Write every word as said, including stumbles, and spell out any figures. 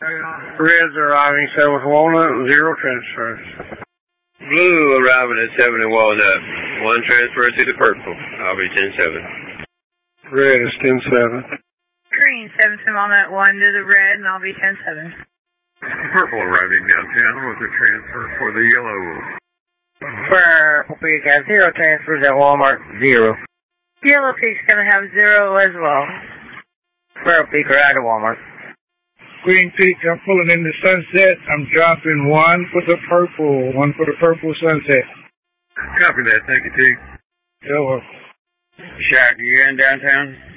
Red's arriving, seven with Walnut, and zero transfers. Blue arriving at seven in Walnut. One transfer to the purple. I'll be ten seven. Red is ten seven. Green, seven to Walnut, one to the red, and I'll be ten seven. Purple arriving downtown with a transfer for the yellow. Purple Peak has zero transfers at Walmart, zero. Yellow Peak's going to have zero as well. Purple Peak are out of Walmart. Green Peak, I'm pulling in the Sunset. I'm dropping one for the purple, one for the purple Sunset. Copy that. Thank you, T. You're welcome. Shark, you in downtown?